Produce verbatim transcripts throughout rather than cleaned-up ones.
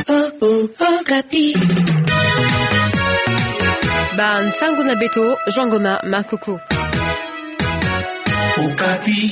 Oh, oh, Okapi. Ba Nsangu na Beto, Jean Goma, Makoko. Okapi.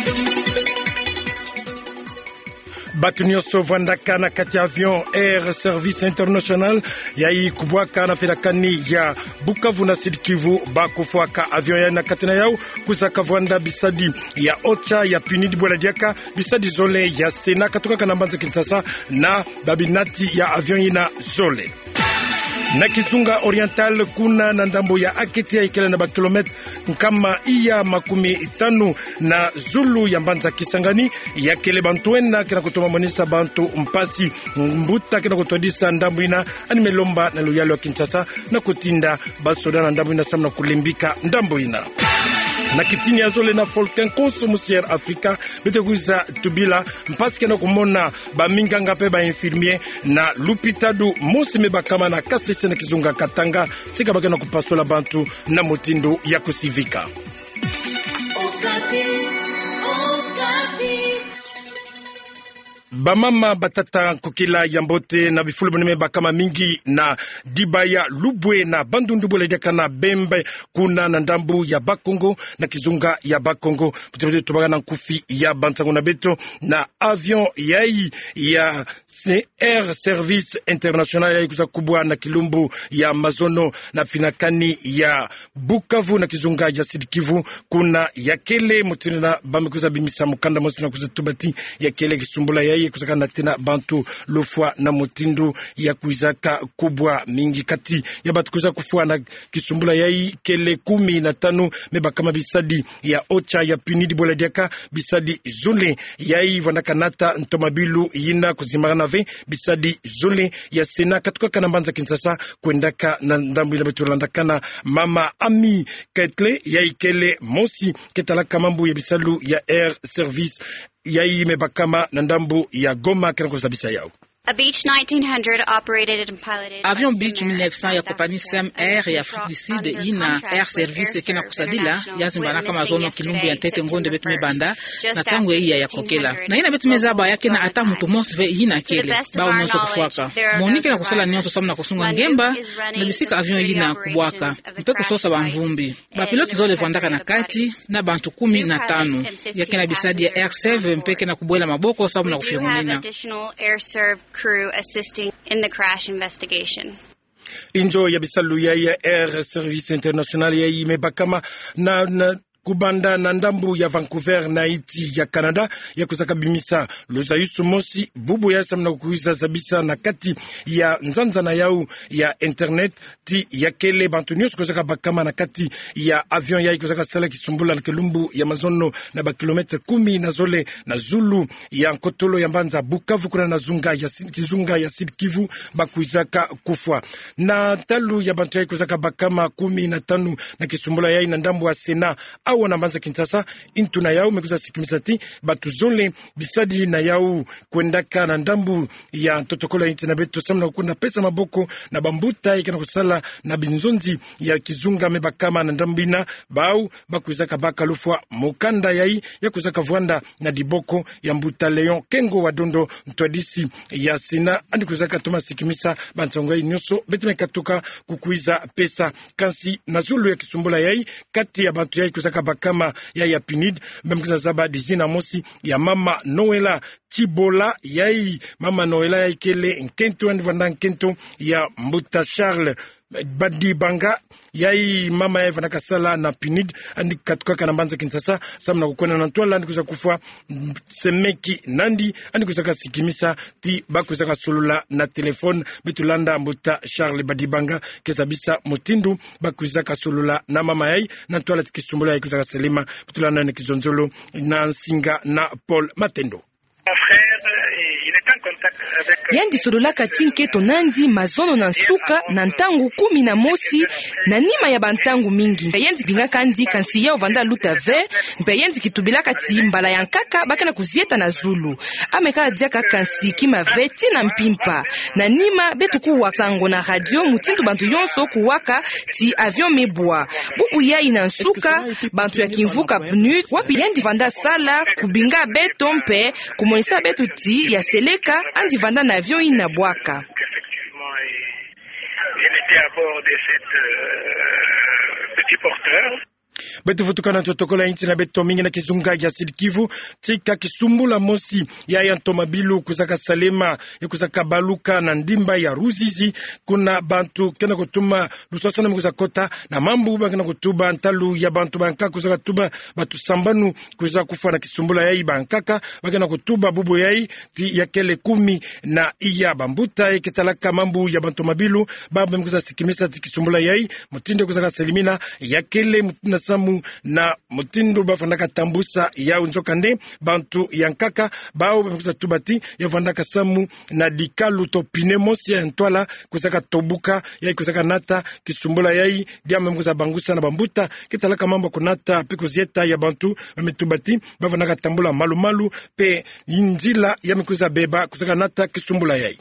Batu nyonso vandaka na kati avion Air Service International yai kubwaka na filakani ya Bukavu na Sud Kivu bakufuaka avion ya na kati na yao kusaka vanda bisadi ya Ocha ya Punid Boladiaka bisadi Zole ya Sena katoka kanambanza Kinshasa na babinati ya avion ina Zole. Na Kizunga Oriental kuna na ndambo ya Aketi ya ikele na bakilometre kama iya makumi tanu na Zulu ya Mbanza Kisangani ya kele bantuena kina kutoma monisa bantu mpasi mbuta kina kutodisa ndambo ina animelomba na luyalo ya Kinshasa na kutinda basoda na ndambo ina samna kulimbika ndambo ina. Na kitini ya Zole na Folken Konso Musier Afrika bete kuza tubila mpasi kena kumona ba minganga pe ba infirmier na lupitadu mosi meba kama na kasese na Kizunga Katanga sika bakena kupasola bantu na motindo ya kusivika. Okapi, Okapi. Bamama batata kukila yambote na bifulu bunime bakama mingi na Dibaya Lubwe na Bandundu Boledeka na Bembe kuna na ndambu ya Bakongo na Kizunga ya Bakongo putibute tubaga na nkufi ya Bantango na Beto na avion yai ya Air Service International yai kuza kubwa na Kilumbu ya Mazono na finakani ya Bukavu na Kizunga ya Sud Kivu kuna yakele mutini na bamekuza bimisa mukanda mosi na kuza tubati yakele kisumbula yai kusakana tena bantu lufwa na motindu ya kuizaka kubwa mingi kati ya batu kuza kufua na kisumbula yai kele kumi na tanu meba kama bisadi ya Ocha ya Punidi Boladiaka bisadi Zule yai vandakanata ntomabilu yina kuzimana ve bisadi Zule ya Sena katuka kanambanza Kinshasa kuendaka na ndambu ila betulandakana mama Ami Ketle yai kele mosi ketalaka mambu ya bisalu ya Air Service yai mebakama na ndambu ya Goma kena kusabisa yao. A Beech nineteen hundred operated and piloted. Avion Beech mille neuf cents ya compagnie Sem Air ya Afrique du Sud ina Air Service kena kusadila ya zimbana kama zono Kilumbu ya Tete Ngonde betu mebanda na tangu ya ya kokela. Na ina betu mezaba yake na ata mutu mosve ina kele ba unyoso kufuaka. Monike na kusala nyonso samu na kusunga ngemba na bisika avion ina kubwaka. Mpe kusosa ba mvumbi. Ba pilote zole vandaka na kati na bantu kumi na tano. Yake na bisadi ya Air Serve mpe kena kubwela maboko samu na kufirumina. Crew assisting in the crash investigation. Injo ya bisalu ya ya Air Service International ya imebakama na, na kubanda na ndambu ya Vancouver na iti ya Canada ya kusaka bimisa Lozayusu mosi bubu ya samna kukuisa zabisa na kati ya nzanza na yau ya internet ti ya kele bantu nyos kusaka bakama na kati ya avion ya kusaka sala kisumbula na Kilumbu ya Mazono na ba kilometre kumi na Zole na Zulu ya Nkotolo ya Mbanza Bukavu kuna na Zunga ya Kizunga ya Sud Kivu bakuizaka kufwa na talu ya bantu ya kusaka bakama kumi na tanu na kisumbula ya ina ndambu wa Sena wana Mbanza Kinshasa intu na yao mekuza sikimisati batu Zole bisadi na yao kuendaka na ndambu ya totokola inti na beto samna kuna pesa maboko na bambuta ikana kusala na binzonzi ya Kizunga mebakama na ndambina bau bakuzaka baka lufwa mukanda yai ya kuzaka vwanda na diboko ya mbuta Leon Kengo wadondo ntwadisi ya Sena andi kuzaka toma sikimisa bansongai nyoso betu mekatuka kukuiza pesa kansi na Zulu ya kisumbula yai kati ya bantu yai kuzaka kama ya ya Punid mbemkiza zaba dizina mosi ya mama Noela Chibola yai mama Noela ya ikele nkento ndivanda nkento ya Mbuta Charles Badi Banga yai mama ya vanaka sala na Punid andi katuka kana Mbanza Kinshasa samna kukona na ntwala andi kuza kufa semeki nandi andi kuza kasikimisa ti bakuza kasulula na telefone bitulanda Mbuta Charles Badi Banga kesabisa mutindu bakuza kasulula na mama yai na ntwala tikisumbula yai kuza kaselima bitulanda na Kizonzolo na Nsinga na Paul Matendo. Yandi solola katinke tonandi Mazono na Nsuka na ntangu kumi na mosi na nima ya bantangu mingi. Mpe yendi binga kandi kansi ya ovanda luta ve, mpe yendi kitubila kati mbala ya nkaka baka na kuzieta na Zulu. Ameka adiaka kansi kima veti na mpimpa. Na nima betu kuwa sango na radio mutintu bantu yonso kuwaka ti avion mebwa. Bubu ya ina Nsuka, bantu ya kimvuka pnud, wapi yendi vanda sala kubinga beto mpe kumonisa betu ti ya seleka andi vanda na avion ina bwaka. Il était à bord de cette euh, petit porteur. Betu futukana tutokola inti na beto mingi na kizunga ya Sud-Kivu tika kisumbula mosi ya yantomabilu kusaka Salema ya kusaka Baluka na ndimba ya Ruzizi kuna bantu kena kutuma lusosana mkusa kota na mambu ba kena kutuba ntalu ya bantu banka kusaka tuba batu sambanu kusaka kufa na kisumbula ya bankaka bakena kutuba bubu ya ya kele kumi na iya bambuta ya kitalaka mambu ya bantu mabilu baba mkusa sikimisa kisumbula ya mutinde kusaka Selimina ya kele mutina samu na mutindo bafandaka tambusa ya unzokande bantu yankaka bao bafikusa tubati ya fandaka samu na dikalu topine mosi ya ntwala kusaka tobuka ya kusaka nata kisumbula ya diama mkusa bangusa na bambuta kitalaka mambo kunata pekuzieta ya bantu metubati bafandaka tambula malu malu pe injila ya mkusa beba kusaka nata kisumbula ya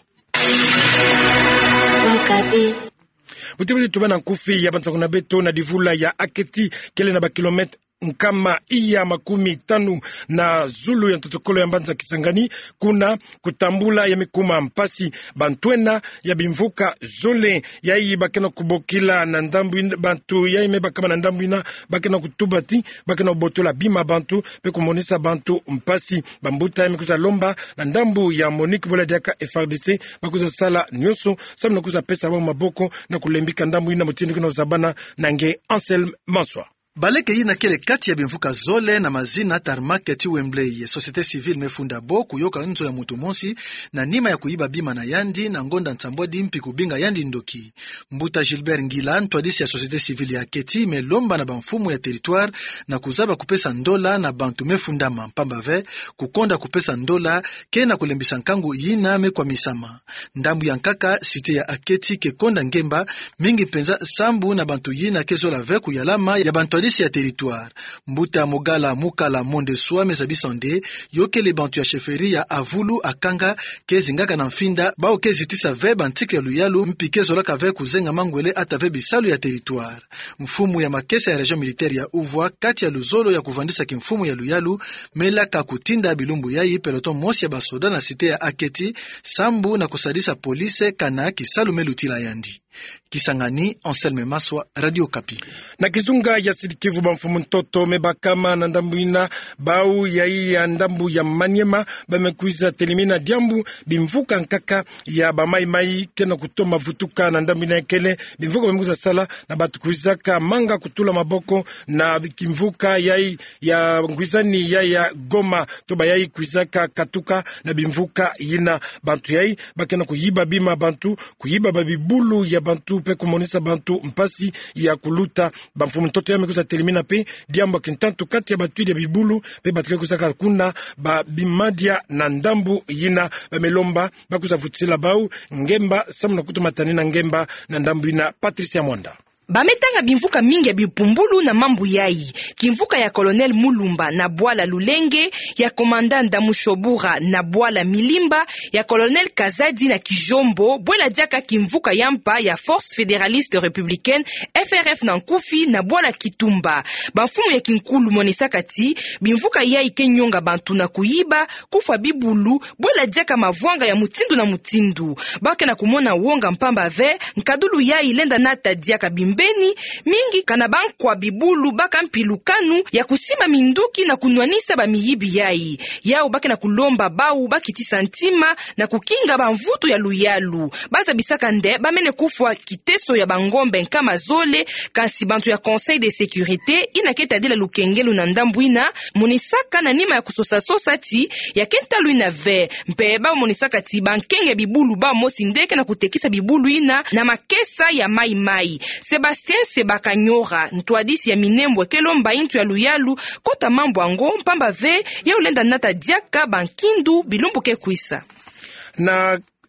Okapi. Mutibili tubana nkufi ya bantu kuna beto na divula ya aketi kele na ba kilometre nkama iya makumi tanu na zulu ya ntotokolo ya mbanza Kisangani kuna kutambula ya mikuma mpasi bantwena ya bimvuka zole ya iyi bakena kubokila na ndambu bantu ya ime bakama na ndambu ina bakena kutubati bakena ubotola bima bantu pe kumonisa bantu mpasi bambuta ya mikuza lomba na ndambu ya Monique Bola diaka F R D C bakuza sala nyoso samu na kuza pesa wa maboko na kulembika ndambu ina mutindi kuna uzabana na nge Anselme Manswa. Baleke ina kele kati ya bimvuka zole na mazina tarmake ti Wembley. Societe civile mefunda bo kuyoka nzo ya mutu monsi na nima ya kuiba bima na yandi na ngonda nsambodi mpi kubinga yandi ndoki. Mbuta Gilbert Ngila ntwadisi ya societe civile ya keti melomba na banfumu ya territoire na kuzaba kupesa ndola na bantu mefunda mampambave kukonda kupesa ndola kena kulembisa nkangu yina mekwa misama. Ndambu ya nkaka site ya aketi kekonda ngemba mingi penza sambu na bantu yina kezola veku yalama ya bantu ya territoire. Mbuta Mogala Mukala Monde Soa Mezabisande yokele bantu ya sheferi ya Avulu Akanga kezingaka na mfinda bao kezitisa ve bantike ya luyalu mpike zolaka ve kuzenga mangwele atave bisalu ya territoire. Mfumu ya makesa ya region militaire ya Uvwa kati ya luzolo ya kuvandisa kimfumu ya luyalu melaka kutinda bilumbu yayi peloton mosi ya basoda na site ya Aketi sambu na kusadisa polise kana kisalu melutila yandi. Kisangani, Anselme Maswa, Radio Kapi. Na kizunga ya Sud-Kivu bamfumu ntoto mebakama na ndambu ina bau ya iya ndambu ya Maniema bamekuiza telimina diambu bimvuka nkaka ya bamai mai kena kutoma vutuka na ndambu ina ekele bimvuka bamekuiza sala na batu kuizaka manga kutula maboko na kimvuka ya ya nguizani ya ya Goma toba ya kuizaka katuka na bimvuka ina bantu ya bakena kuyiba bima bantu kuyiba babibulu ya bantu pe kumonisa bantu mpasi ya kuluta bamfumu ntoto ya mekuza telimina pe diamba kintantu kati ya batu ya bibulu pe batuke kusaka kuna ba bimadia na ndambu yina bamelomba bakuza vutsila bau ngemba samu na kutumatani na ngemba na ndambu yina Patricia Mwanda. Bametanga bimvuka mingi ya bipumbulu na mambu yayi. Kimvuka ya Colonel Mulumba na Bwala Lulenge, ya Komandanda Mushobura na Bwala Milimba, ya Colonel Kazadi na Kijombo, Bwala Diaka kimvuka yampa ya Force Fédéraliste Républicaine F R F na Nkufi na Bwala Kitumba. Bafumu ya Kinkulu Monisakati, bimvuka yayi kenyonga bantu na kuyiba, kufa bibulu, Bwala Diaka mavwanga ya mutindu na mutindu. Bake na kumona wonga mpamba ve, nkadulu yayi lenda nata Diaka bimbe Beni mingi kana bankwa bibulu baka mpilukanu ya kusima minduki na kunwanisa ba miyibi yayi yao baka na kulomba bau bakiti santima na kukinga bamvutu ya luyalu baza bisaka nde bamene kufwa kiteso ya bangombe kama zole kasi bantu ya Conseil de sécurité inaketa dela lukengelu na ndambuina monisaka na nima ya kusosa sosati ya kenta luina ve mpeba monisaka ti bankenge bibulu ba mosi ndeke na kutekisa bibulu ina na makesa ya mai mai Sebastien Sebakanyora ntwadisi ya Minembwe kelomba intu ya luyalu kota mambo ango mpamba ve ya ulenda nata diaka bankindu bilumbu ke kuisa na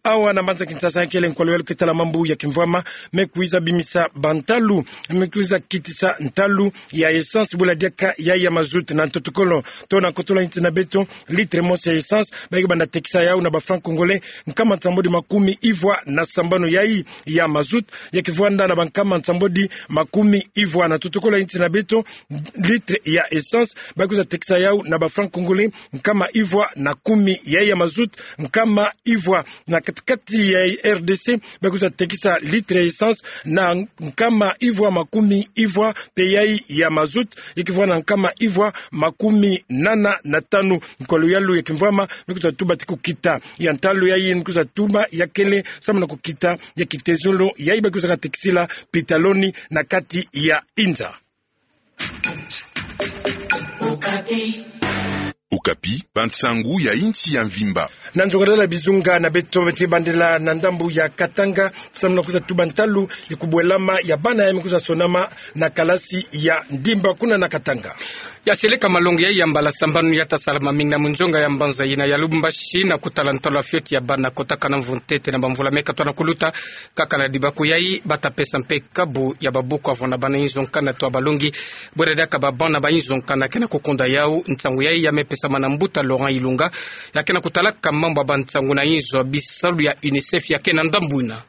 awa na mbanza Kinshasa kele nkwalwele kitala mambu ya kimvwama mekuiza bimisa bantalu mekuiza kitisa ntalu ya essence bula diaka ya ya mazout na totokolo tona kotola intina beto litre mosi ya essence bagi banda tekisa yao na ba franc congolais nkama nsambodi makumi ivwa na sambano yai ya mazout ya kivwanda na bankama nsambodi makumi ivwa na totokolo intina beto litre ya essence bagi za tekisa yao na ba franc congolais nkama ivwa na kumi yai ya mazout nkama ivwa na katikati ya R D C bagi za tekisa litre ya essence na nkama ivwa makumi ivwa pe yai ya mazout ikivwa na nkama ivwa makumi nana na tanu nkolo yalu ya kimvama mikuta tuba tikukita ya ntalo ya yi nkuza tuba ya kele sama na kukita ya kitezolo ya iba kuza katekisila pitaloni na kati ya Inza. Okapi. Okapi, Bantsangu ya inti ya Mvimba. Na njogadala bizunga na beto beti bandela na ndambu ya Katanga samna kuza tubantalu ikubwelama ya bana ya mikuza sonama na kalasi ya ndimba kuna na Katanga. Ya seleka malongi ya yambala sambanu ya tasalama minga munjonga ya mbanza ina ya lubumbashi na kutalantolo fioti ya bana kotaka na mvuntete na bamvula meka tuana kuluta kaka na dibaku yai bata pesa mpe kabu ya babuku avona bana inzonkana tuwa balongi bweredaka babana ba inzonkana kena kukonda yau ntsangu yai ya mepesa manambuta Laurent Ilunga ya kena kutalaka mambo ba ntsangu na inzo bisalu ya UNICEF ya kena ndambuna.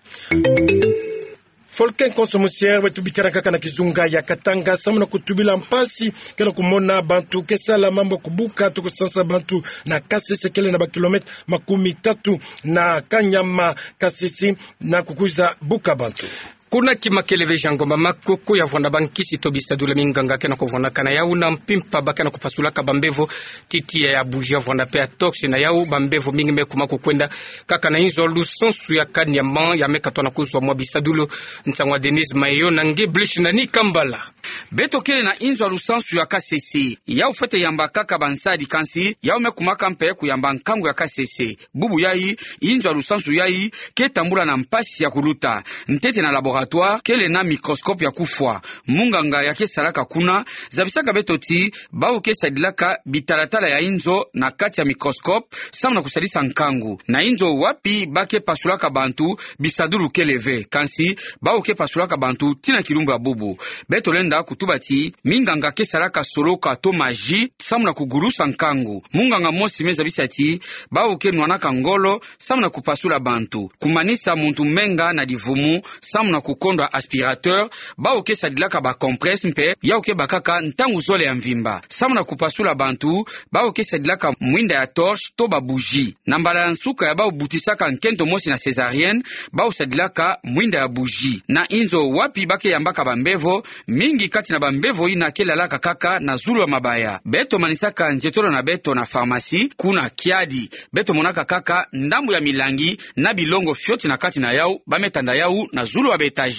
Folken konsomusiere wetu bikana kaka na kizunga ya Katanga samuna kutubila mpasi kena kumona bantu kesala mambo kubuka tukusansa bantu na kasese kele na bakilometre makumi tatu na Kanyama kasisi na kukuza buka bantu. Kuna kimakeleve jangoma makoko ya vwanda bankisi tobista dula minganga kena kuvwana kana yau na mpimpa bakana kupasulaka bambevo titi ya bujia vwanda pe atoksi na yau bambevo mingi meku mako kwenda kaka na inzo lusansu ya kanyama ya meka tona kuzwa mwabista dulo nsangwa Denise Mayo na nge blish na ni kambala. Beto kele na inzo lusansu ya kasese yau fete yamba kaka bansadi kansi yau meku maka mpe kuyamba nkangu ya kasese bubu yai inzo lusansu yai ketambula na mpasi ya kuluta ntete na laboratoire kele na microscope ya kufwa munganga ya kesalaka kuna zabisaka betoti bawo kesadilaka bitalatala ya inzo na kati ya microscope samna kusalisa nkangu na inzo wapi bake pasulaka bantu bisadulu keleve kansi bawo ke pasulaka bantu tina kilumbu ya bubu beto lenda kutubati minganga kesalaka soloka to maji samna kugurusa nkangu munganga mosi meza bisati bawo ke nwanaka ngolo samna kupasula bantu kumanisa muntu menga na divumu samna kukondwa aspirateur bao ke sadilaka ba compresse mpe yao ke bakaka ntangu zole ya mvimba samuna kupasula bantu bao ke sadilaka mwinda ya torche to ba bougie na mbala ya nsuka ya bao butisaka nkento mosi na césarienne bao sadilaka mwinda ya bougie na inzo wapi bake yambaka bambevo mingi kati na bambevo ina kelalaka kaka na zulu wa mabaya beto manisaka nzetolo na beto na pharmacie kuna kiadi beto monaka kaka ndambu ya milangi na bilongo fioti na kati na yao bametanda yao na zulu wa beta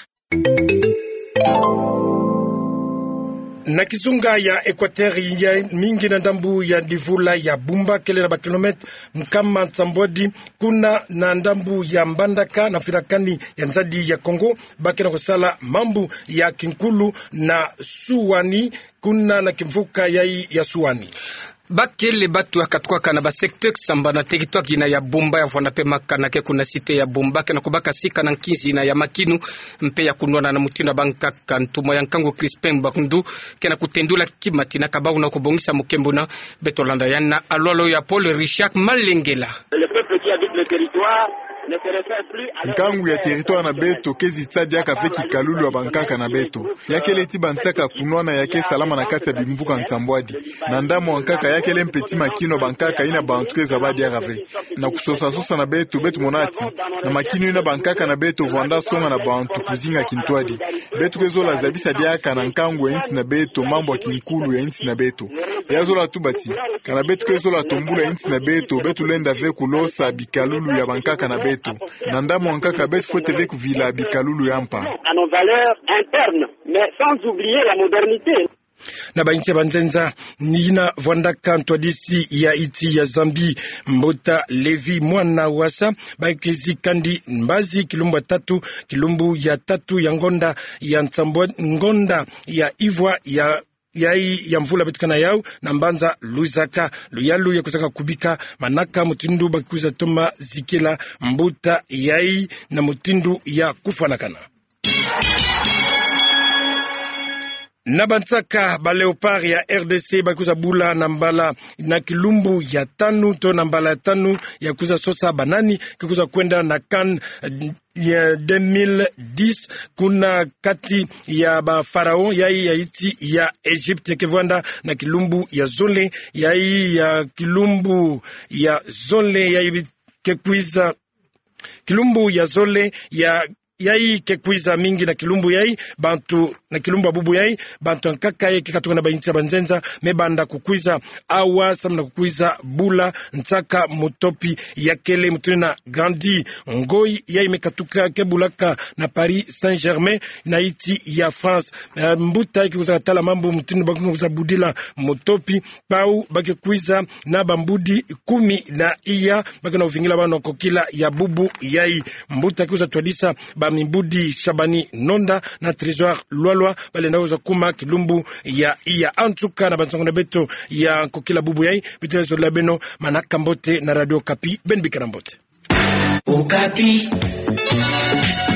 na kizunga ya Equateur ya mingi na ndambu ya divula ya Bumba kele na bakilometre mkama Tsambodi kuna na ndambu ya Mbandaka na firakani ya Nzadi ya Kongo baki na kusala mambu ya Kinkulu na Suwani kuna na kimvuka ya, ya Suwani. Bakele batu ya katwaka na ba secteur samba na territoire kina ya Bumba ya vwana pe makana ke kuna site ya Bumba ke na kubaka sika na nkinzi na ya makinu mpe ya kunwana na mutina banka kantumo ya nkango Crispin Bakundu ke na kutendula kimati na kababu na kubongisa mukembo na betolanda yana alolo ya Paul Richard Malengela. Le peuple qui habite le territoire nkangu ya territoire na beto kezi tsadi aka feki kalulu ya bankaka na beto yakele ti bantsaka kunwana yake salama na kati ya bimvuka Ntsambwadi na ndamo wankaka yakele mpeti makino bankaka ina bantu keza badi ya rave na kusosa sosa na beto beto monati na makino ina bankaka na beto vwanda songa na bantu kuzinga Kintwadi beto kezola zabisa diaka na nkangu ya inti na beto mambo ya kinkulu ya inti na beto yazola tubati kana beto kezola tombula inti na beto beto lenda ve kulosa bikalulu ya bankaka na beto na ndamo wankaka beto fote ve kuvila bikalulu yampa à nos valeurs internes mais sans oublier la modernité. Na bainche banzenza nina vwandaka ntwadisi ya iti ya Zambi Mbota Levi mwana wasa baikezi kandi mbazi kilumbu tatu kilumbu ya tatu ya ngonda ya Ntsambwa ngonda ya Ivwa ya yai ya mvula betukana yao na mbanza luzaka luyalu ya kusaka kubika manaka mutindu bakikuza toma zikila mbuta yai na mutindu ya kufanakana na bantsaka ba leopard ya R D C bakuza bula na mbala na kilumbu ya tanu to na mbala ya tanu ya kuza sosa banani kuza kwenda na kan ya deux mille dix kuna kati ya ba farao yai ya iti ya Egypte kevanda na kilumbu ya zole yai ya kilumbu ya zole yai kekwiza kilumbu ya zole ya yai kekwiza mingi na kilumbu yai bantu na kilumbu abubu yai bantu nkaka yai kikatoka na bainti ya banzenza mebanda kukwiza awa samna kukwiza bula ntaka mutopi ya kele mutuni na grandi ngoi yai mekatuka kebulaka na Paris Saint-Germain na iti ya France mbuta yai kikuza katala mambu mutuni bakuza budila mutopi pau bakikwiza na bambudi kumi na iya bakina uvingila bano kokila ya bubu yai mbuta kikuza tuadisa Mibudi Shabani Nonda na Trésor Lwalwa bale nauza kuma kilumbu ya iya antuka na bansongo na beto ya kokila bubu yai bitelezo la beno manaka mbote na Radio Kapi Ben Bikarambote Okapi.